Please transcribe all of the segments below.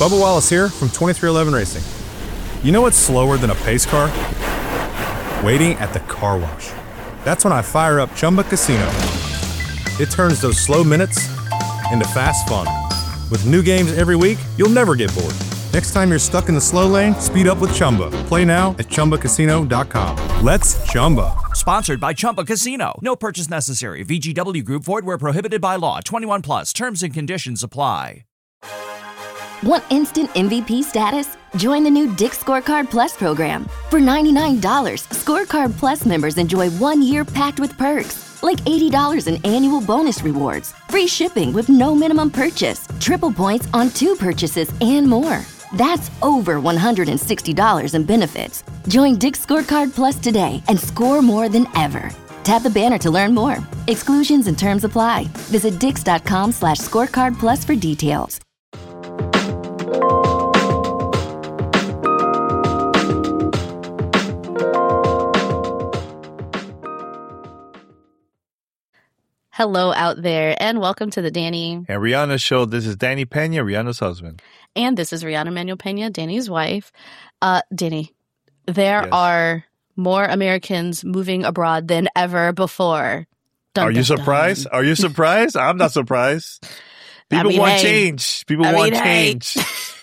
Bubba Wallace here from 2311 Racing. You know what's slower than a pace car? Waiting at the car wash. That's when I fire up Chumba Casino. It turns those slow minutes into fast fun. With new games every week, you'll never get bored. Next time you're stuck in the slow lane, speed up with Chumba. Play now at ChumbaCasino.com. Let's Chumba. Sponsored by Chumba Casino. No purchase necessary. VGW Group. Void where prohibited by law. 21 plus. Terms and conditions apply. Want instant MVP status? Join the new Dick's Scorecard Plus program. For $99, Scorecard Plus members enjoy 1 year packed with perks, like $80 in annual bonus rewards, free shipping with no minimum purchase, triple points on 2 purchases, and more. That's over $160 in benefits. Join Dick's Scorecard Plus today and score more than ever. Tap the banner to learn more. Exclusions and terms apply. Visit dix.com/scorecard plus for details. Hello out there, and welcome to the Danny and Rihanna show. This is Danny Pena, Rihanna's husband. And this is Rihanna Manuel Pena, Danny's wife. Danny, there are more Americans moving abroad than ever before. Are you surprised? Are you surprised? I'm not surprised. People want change. People want change.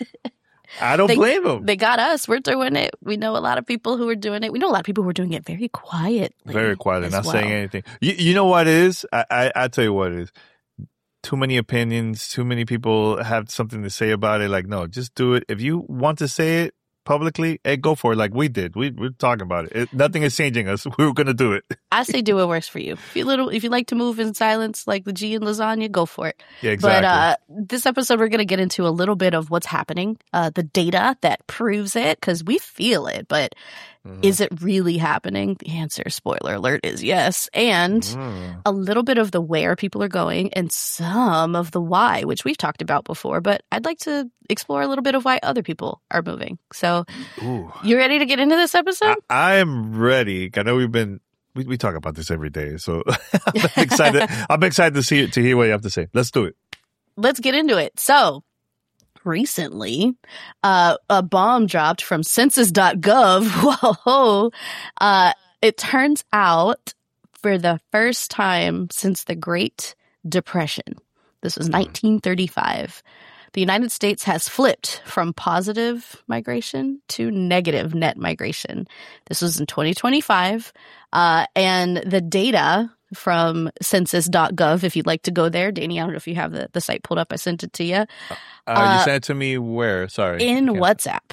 I don't blame them. They got us. We're doing it. We know a lot of people who are doing it. We know a lot of people who are doing it very quietly. Very quietly, not saying anything. You know what it is? I tell you what it is. Too many opinions. Too many people have something to say about it. Like, no, just do it. If you want to say it publicly, hey, go for it like we did. We're talking about it. Nothing is changing us. We're going to do it. I say do what works for you. If you like to move in silence like the G in lasagna, go for it. Yeah, exactly. But this episode, we're going to get into a little bit of what's happening, the data that proves it, because we feel it, but is it really happening? The answer, spoiler alert, is yes. And a little bit of the where people are going and some of the why, which we've talked about before, but I'd like to explore a little bit of why other people are moving. So you ready to get into this episode? I am ready. I know we talk about this every day, so I'm excited. I'm excited to hear what you have to say. Let's do it. Let's get into it. So recently, a bomb dropped from census.gov. Whoa. It turns out for the first time since the Great Depression, this was 1935, the United States has flipped from positive migration to negative net migration. This was in 2025. And the data from census.gov, if you'd like to go there, Danny, I don't know if you have the site pulled up. I sent it to you. You sent it to me where? Sorry. In WhatsApp.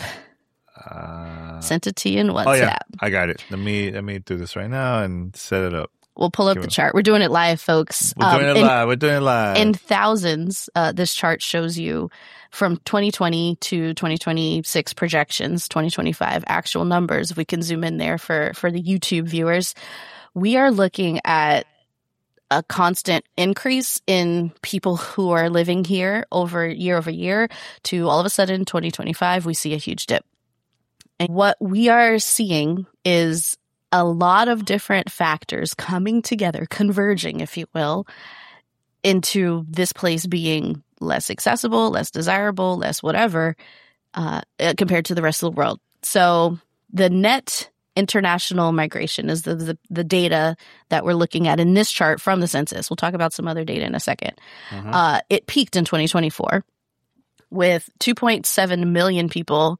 Sent it to you in WhatsApp. Oh, yeah. I got it. Let me do this right now and set it up. We'll pull up the chart. We're doing it live, folks. We're doing it live. In thousands, this chart shows you from 2020 to 2026 projections, 2025 actual numbers. If we can zoom in there for the YouTube viewers, we are looking at a constant increase in people who are living here over year to all of a sudden 2025, we see a huge dip. And what we are seeing is a lot of different factors coming together, converging, if you will, into this place being less accessible, less desirable, less whatever, compared to the rest of the world. So the net international migration is the data that we're looking at in this chart from the census. We'll talk about some other data in a second. It peaked in 2024 with 2.7 million people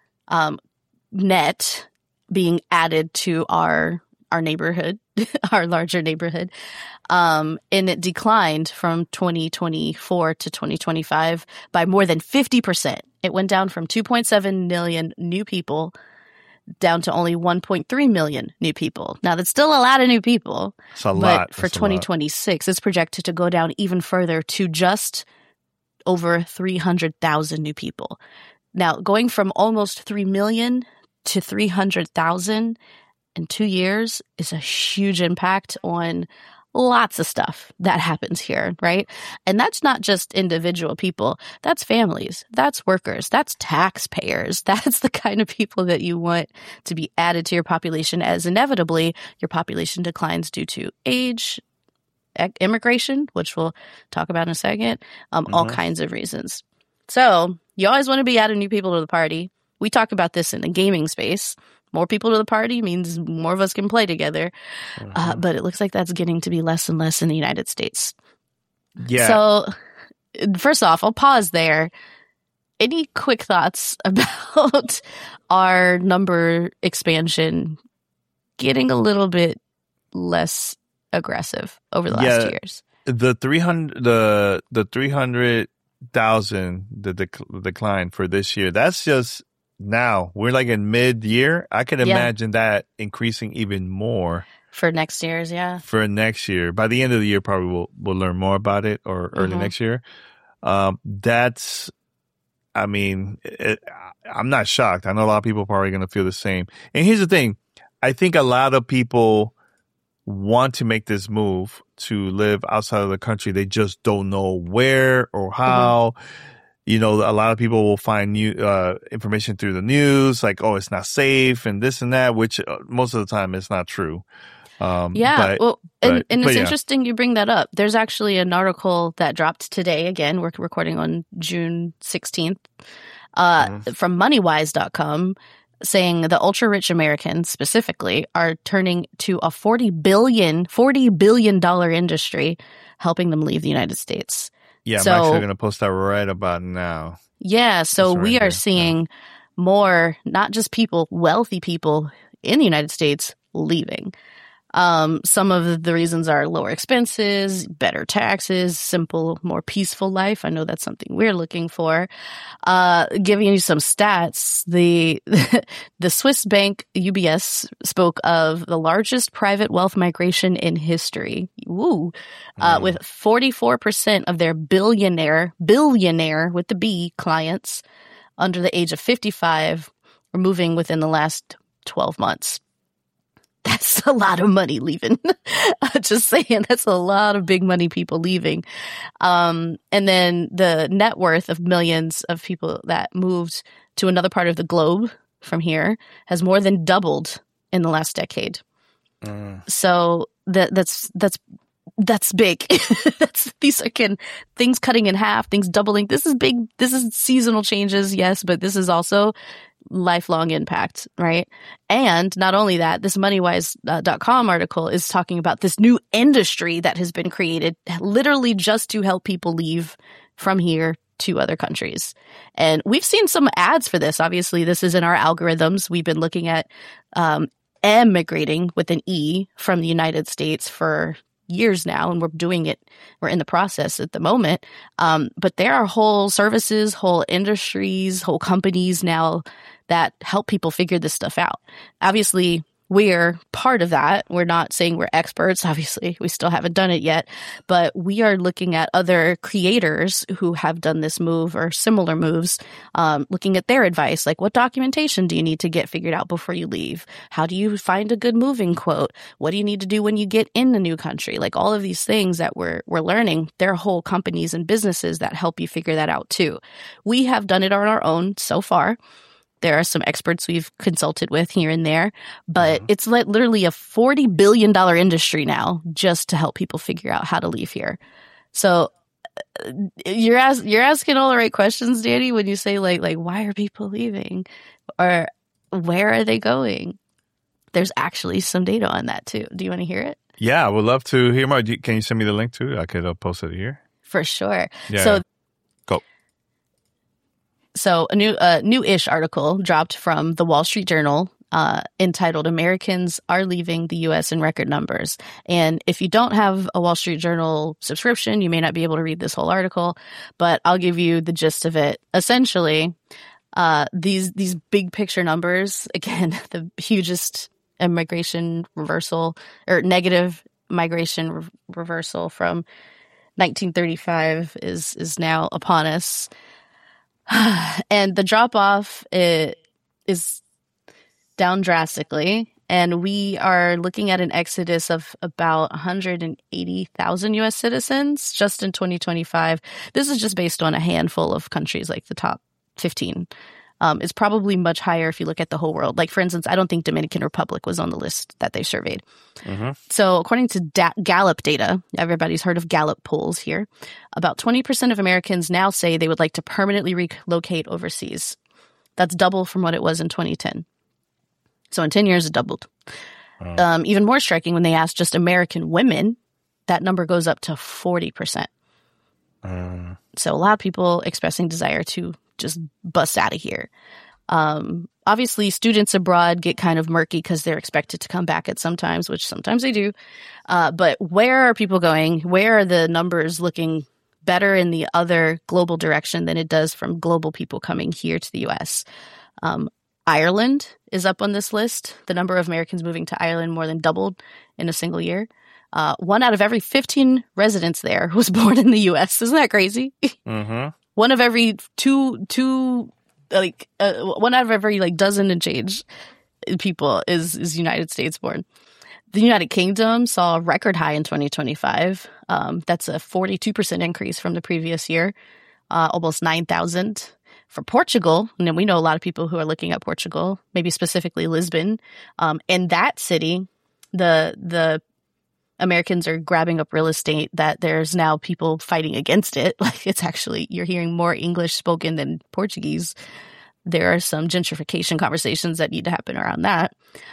net being added to our neighborhood, our larger neighborhood. And it declined from 2024 to 2025 by more than 50%. It went down from 2.7 million new people down to only 1.3 million new people. Now, that's still a lot of new people. It's a lot. But for 2026, it's projected to go down even further to just over 300,000 new people. Now, going from almost 3 million to 300,000 in 2 years is a huge impact on lots of stuff that happens here, right? And that's not just individual people. That's families. That's workers. That's taxpayers. That's the kind of people that you want to be added to your population, as inevitably your population declines due to age, immigration, which we'll talk about in a second, all kinds of reasons. So you always want to be adding new people to the party. We talk about this in the gaming space. More people to the party means more of us can play together. But it looks like that's getting to be less and less in the United States. Yeah. So first off, I'll pause there. Any quick thoughts about our number expansion getting a little bit less aggressive over the last 2 years? The 300,000 decline for this year. That's just now. We're like in mid-year. I can imagine that increasing even more for next year's. Yeah, for next year. By the end of the year, probably we'll learn more about it, or early next year. That's. I mean, I'm not shocked. I know a lot of people are probably going to feel the same. And here's the thing. I think a lot of people want to make this move to live outside of the country. They just don't know where or how. You know, a lot of people will find new information through the news, like, oh, it's not safe and this and that, which most of the time is not true. And it's interesting you bring that up. There's actually an article that dropped today. Again, we're recording on June 16th from moneywise.com saying the ultra-rich Americans specifically are turning to a $40 billion industry, helping them leave the United States. Yeah, I'm actually going to post that right about now. Yeah, so we are seeing more, not just people, wealthy people in the United States leaving. Some of the reasons are lower expenses, better taxes, simple, more peaceful life. I know that's something we're looking for. Giving you some stats, the Swiss bank UBS spoke of the largest private wealth migration in history. With 44% of their billionaire with the B clients under the age of 55 are moving within the last 12 months. That's a lot of money leaving. Just saying, that's a lot of big money people leaving. And then the net worth of millions of people that moved to another part of the globe from here has more than doubled in the last decade. So that's big. These are things cutting in half, things doubling. This is big. This is seasonal changes, yes, but this is also lifelong impact, right? And not only that, this moneywise.com article is talking about this new industry that has been created literally just to help people leave from here to other countries. And we've seen some ads for this. Obviously, this is in our algorithms. We've been looking at emigrating with an E from the United States for years now, and we're in the process at the moment. But there are whole services, whole industries, whole companies now that help people figure this stuff out. Obviously, we're part of that. We're not saying we're experts. Obviously, we still haven't done it yet, but we are looking at other creators who have done this move or similar moves, looking at their advice, like what documentation do you need to get figured out before you leave? How do you find a good moving quote? What do you need to do when you get in a new country? Like all of these things that we're learning, there are whole companies and businesses that help you figure that out too. We have done it on our own so far. There are some experts we've consulted with here and there, but it's literally a $40 billion industry now just to help people figure out how to leave here. So you're asking all the right questions, Danny, when you say like why are people leaving or where are they going? There's actually some data on that too. Do you want to hear it? Yeah, I would love to hear more. Can you send me the link too? I could post it here. For sure. Yeah. So go. So a new-ish article dropped from the Wall Street Journal entitled "Americans Are Leaving the U.S. in Record Numbers." And if you don't have a Wall Street Journal subscription, you may not be able to read this whole article, but I'll give you the gist of it. Essentially, these big picture numbers, again, the hugest immigration reversal or negative migration reversal from 1935 is now upon us. And the drop-off is down drastically, and we are looking at an exodus of about 180,000 U.S. citizens just in 2025. This is just based on a handful of countries, like the top 15. It's probably much higher if you look at the whole world. Like, for instance, I don't think Dominican Republic was on the list that they surveyed. So according to Gallup data, everybody's heard of Gallup polls here, about 20% of Americans now say they would like to permanently relocate overseas. That's double from what it was in 2010. So in 10 years, it doubled. Even more striking, when they asked just American women, that number goes up to 40%. So a lot of people expressing desire to just bust out of here. Obviously, students abroad get kind of murky because they're expected to come back at sometimes, which sometimes they do. But where are people going? Where are the numbers looking better in the other global direction than it does from global people coming here to the U.S.? Ireland is up on this list. The number of Americans moving to Ireland more than doubled in a single year. 1 out of every 15 residents there was born in the U.S. Isn't that crazy? One of every one out of every like dozen and change people is United States born. The United Kingdom saw a record high in 2025. That's a 42% increase from the previous year, almost 9,000. For Portugal, and then we know a lot of people who are looking at Portugal, maybe specifically Lisbon. In that city, the Americans are grabbing up real estate that there's now people fighting against it. Like, it's actually, you're hearing more English spoken than Portuguese. There are some gentrification conversations that need to happen around that.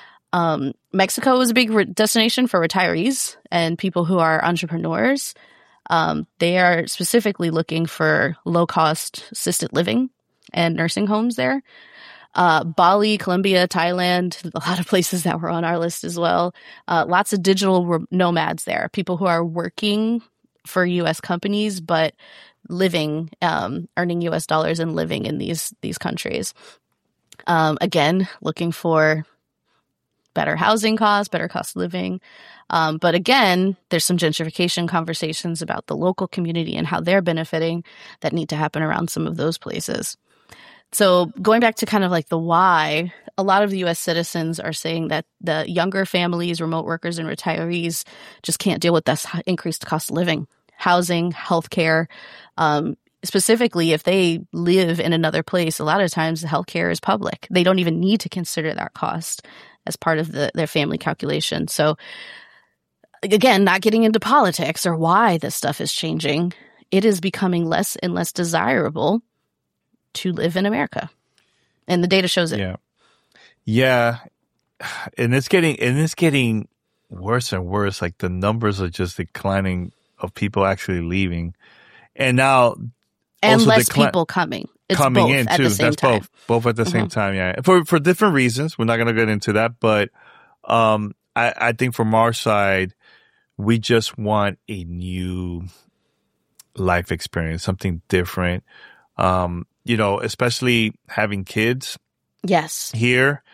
Mexico is a big destination for retirees and people who are entrepreneurs. They are specifically looking for low-cost assisted living and nursing homes there. Bali, Colombia, Thailand, a lot of places that were on our list as well. Lots of digital nomads there, people who are working for U.S. companies but living, earning U.S. dollars and living in these countries. Again, looking for better housing costs, better cost of living. But again, there's some gentrification conversations about the local community and how they're benefiting that need to happen around some of those places. So going back to kind of like the why, a lot of the U.S. citizens are saying that the younger families, remote workers, and retirees just can't deal with this increased cost of living, housing, healthcare. Specifically, if they live in another place, a lot of times the healthcare is public. They don't even need to consider that cost as part of their family calculation. So again, not getting into politics or why this stuff is changing, it is becoming less and less desirable to live in America. And the data shows it. Yeah. And it's getting worse and worse. Like, the numbers are just declining of people actually leaving. And now and less people coming. It's coming both in at too. The same That's time. both at the same time. Yeah. For different reasons. We're not going to get into that, but I think from our side, we just want a new life experience, something different. Especially having kids. Yes. Here,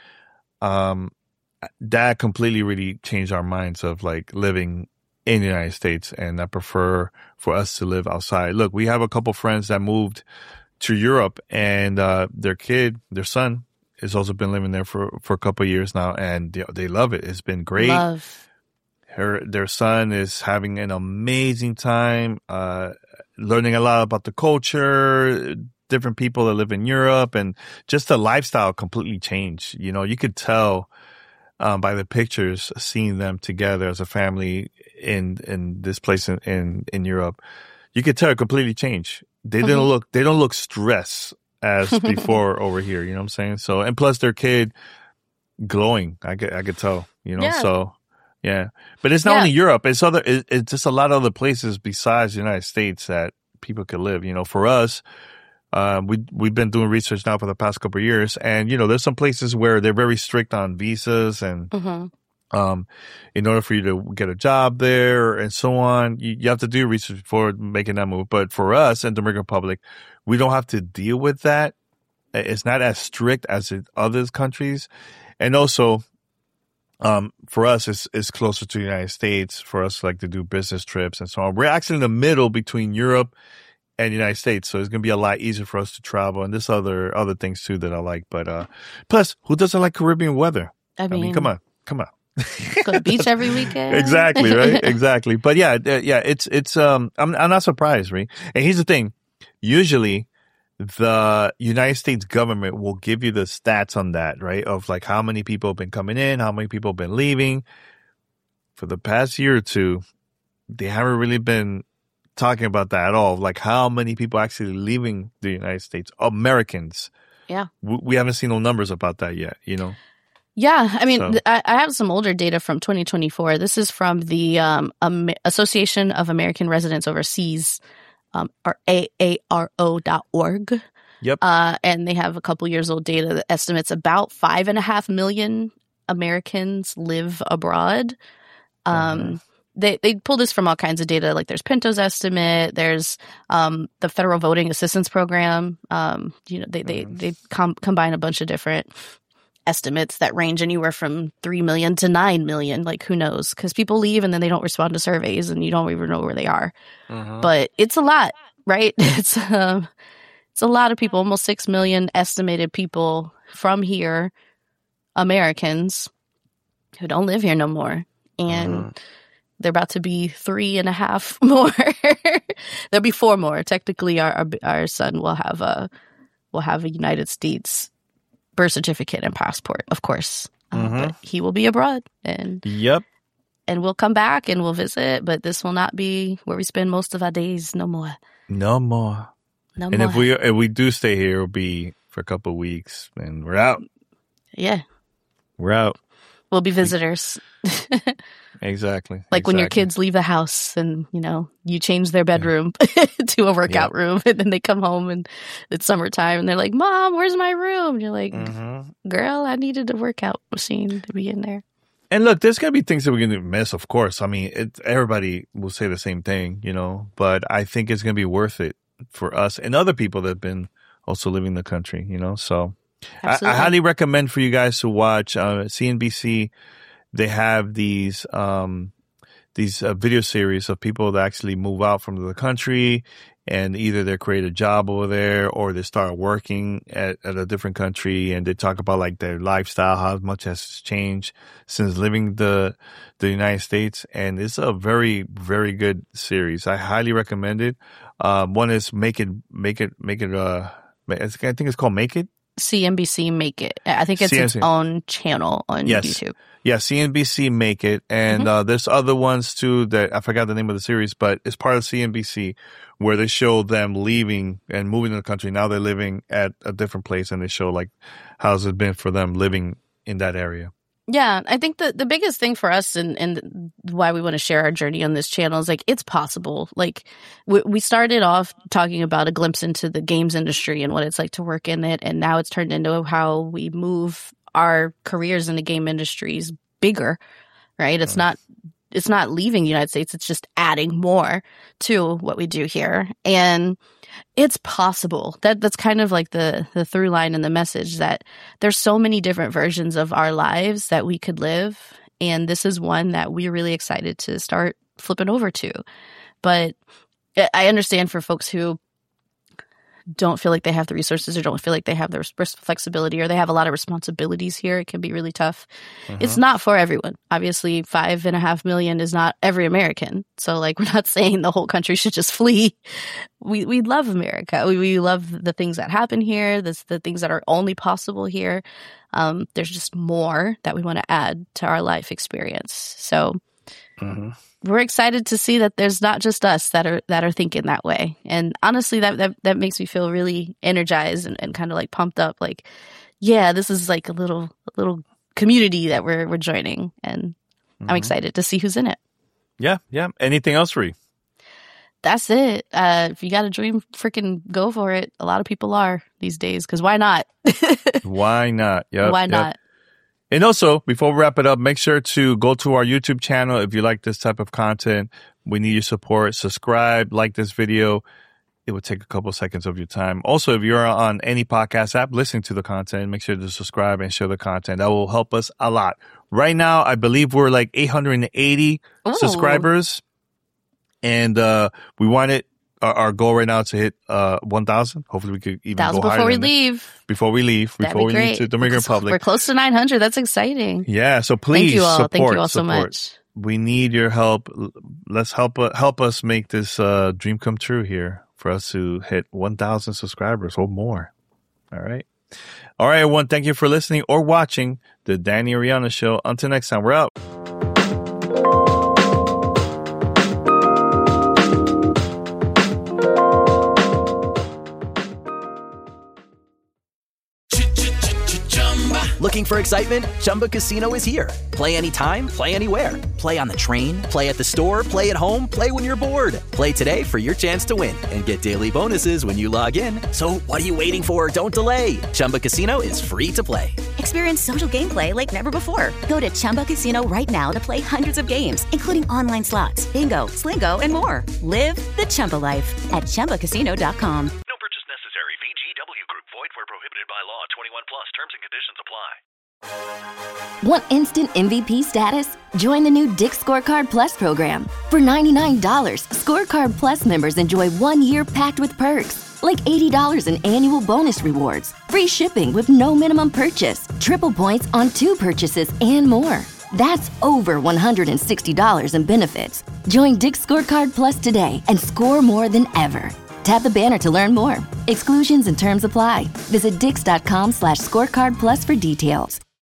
that completely really changed our minds of like living in the United States, and I prefer for us to live outside. Look, we have a couple friends that moved to Europe, and their son has also been living there for a couple of years now, and they love it. It's been great. Their son is having an amazing time, learning a lot about the culture, different people that live in Europe, and just the lifestyle completely changed. You could tell by the pictures, seeing them together as a family in this place in Europe. You could tell it completely changed. They don't look stressed as before over here. You know what I'm saying? So, and plus their kid glowing. I could tell. So. Yeah, but it's not only Europe. It's just a lot of other places besides the United States that people could live. For us, we've been doing research now for the past couple of years, and there's some places where they're very strict on visas, and in order for you to get a job there and so on, you have to do research before making that move. But for us in the Dominican Republic, we don't have to deal with that. It's not as strict as in other countries, and also. For us, it's closer to the United States for us, like to do business trips and so on. We're actually in the middle between Europe and the United States, so it's going to be a lot easier for us to travel. And there's other things too that I like. But plus, who doesn't like Caribbean weather? I mean, come on. Go to the beach every weekend. Exactly, right? Exactly. But it's I'm not surprised, right? And here's the thing: usually, the United States government will give you the stats on that, right? Of like how many people have been coming in, how many people have been leaving. For the past year or two, they haven't really been talking about that at all. Like how many people actually leaving the United States, Americans. Yeah. We haven't seen no numbers about that yet, you know? Yeah. I mean, So- I have some older data from 2024. This is from the Association of American Residents Overseas, or AARO.org. Yep. And they have a couple years old data that estimates about 5.5 million Americans live abroad. They pull this from all kinds of data. Like there's Pinto's estimate, there's the Federal Voting Assistance Program. They combine a bunch of different estimates that range anywhere from 3 million to 9 million. Like who knows? Because people leave and then they don't respond to surveys, and you don't even know where they are. But it's a lot, right? It's a lot of people. Almost 6 million estimated people from here, Americans, who don't live here no more. And they're about to be 3.5 more. There'll be 4 more. Technically, our son will have a United States birth certificate and passport, of course. But he will be abroad, and Yep. and we'll come back and we'll visit. But this will not be where we spend most of our days. No more. No more. No And more. if we do stay here, it'll be for a couple of weeks, and we're out. Yeah, We're out. we'll be visitors. Exactly. Like when your Exactly. kids leave the house and, you change their bedroom to a workout room, and then they come home and it's summertime and they're like, Mom, where's my room? And you're like, girl, I needed a workout machine to be in there. And look, there's going to be things that we're going to miss, of course. I mean, everybody will say the same thing, but I think it's going to be worth it for us and other people that have been also living the country, So I Absolutely. highly recommend for you guys to watch CNBC. They have these video series of people that actually move out from the country, and either they create a job over there or they start working at a different country, and they talk about like their lifestyle, how much has changed since living the United States. And it's a very, very good series. I highly recommend it. One is Make It. I think it's called Make It. CNBC Make It. I think it's its CNBC. own channel on Yes. YouTube. Yeah, CNBC Make It. And there's other ones too that I forgot the name of the series, but it's part of CNBC where they show them leaving and moving to the country. Now they're living at a different place, and they show like how's it been for them living in that area. Yeah, I think the biggest thing for us and why we want to share our journey on this channel is like it's possible. Like we started off talking about a glimpse into the games industry and what it's like to work in it, and now it's turned into how we move our careers in the game industries bigger, right? It's not leaving the United States, it's just adding more to what we do here. And it's possible. That's kind of like the through line in the message, that there's so many different versions of our lives that we could live. And this is one that we're really excited to start flipping over to. But I understand for folks who don't feel like they have the resources or don't feel like they have the flexibility or they have a lot of responsibilities here, it can be really tough. It's not for everyone. Obviously, 5.5 million is not every American. So like, we're not saying the whole country should just flee. We love America. We love the things that happen here, the things that are only possible here. There's just more that we want to add to our life experience. So we're excited to see that there's not just us that are thinking that way. And honestly, that makes me feel really energized and kind of like pumped up. Like, yeah, this is like a little community that we're joining, and I'm excited to see who's in it. Yeah. Anything else, Ree? That's it. If you got a dream, freaking go for it. A lot of people are these days, because why not? Why not? Yep, Why yep. not? And also, before we wrap it up, make sure to go to our YouTube channel if you like this type of content. We need your support. Subscribe, like this video. It would take a couple seconds of your time. Also, if you're on any podcast app listening to the content, make sure to subscribe and share the content. That will help us a lot. Right now, I believe we're like 880 Ooh. subscribers. And we want it. Our goal right now is to hit 1,000. Hopefully, we could even go 1,000 higher before we than that. leave. Before we leave. That'd Before be we leave great. to Dominican Republic. We're close to 900. That's exciting. Yeah, so please Thank you all. support. Thank you all so support. much. We need your help. Let's help us make this dream come true here for us to hit 1,000 subscribers or more. All right. All right, everyone. Thank you for listening or watching the Danny Ariana Show. Until next time, we're out. Looking for excitement? Chumba Casino is here. Play anytime, play anywhere. Play on the train, play at the store, play at home, play when you're bored. Play today for your chance to win and get daily bonuses when you log in. So what are you waiting for? Don't delay. Chumba Casino is free to play. Experience social gameplay like never before. Go to Chumba Casino right now to play hundreds of games, including online slots, bingo, Slingo, and more. Live the Chumba life at ChumbaCasino.com. No purchase necessary. VGW Group. Void where prohibited by law. 21 plus. Terms and conditions apply. Want instant MVP status? Join the new Dick's Scorecard Plus program. For $99, Scorecard Plus members enjoy 1 year packed with perks, like $80 in annual bonus rewards, free shipping with no minimum purchase, triple points on 2 purchases, and more. That's over $160 in benefits. Join Dick's Scorecard Plus today and score more than ever. Tap the banner to learn more. Exclusions and terms apply. Visit dix.com/scorecard plus for details.